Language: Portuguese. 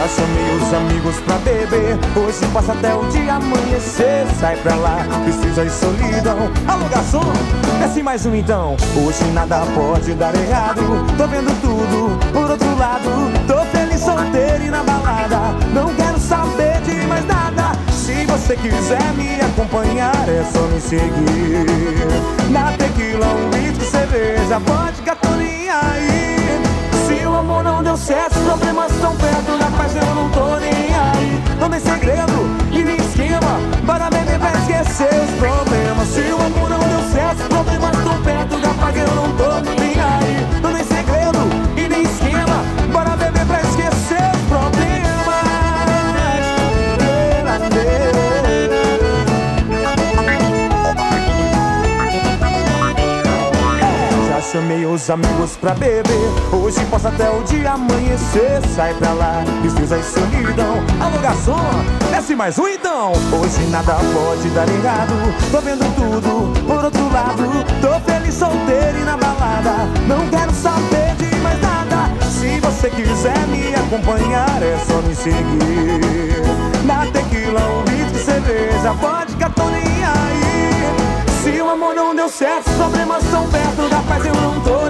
Já chamei os amigos pra beber, hoje passa até o dia amanhecer. Sai pra lá, precisa de solidão. Alô garçom, desce mais um então. Hoje nada pode dar errado, tô vendo tudo por outro lado. Tô feliz solteiro e na balada, não quero saber de mais nada. Se você quiser me acompanhar, é só me seguir. Na tequila, um whisky, cerveja, vodka, toninha aí. Se o amor não deu certo, os problemas estão perto da paz, eu não tô nem aí. Não tem segredo e nem esquema, bora beber pra esquecer os problemas. Se o amor não deu certo, os problemas estão perto da paz, eu não tô nem aí. Não tem segredo e nem esquema, bora beber pra esquecer os problemas. Chamei os amigos pra beber, hoje posso até o dia amanhecer. Sai pra lá, precisa de solidão. Alô garçom, desce mais um então. Hoje nada pode dar errado, tô vendo tudo por outro lado. Tô feliz solteiro e na balada, não quero saber de mais nada. Se você quiser me acompanhar, é só me seguir. Na tequila, um whisky, cerveja, vodka, toninha aí. Se o amor não deu certo, os problemas estão perto da paz, eu não tô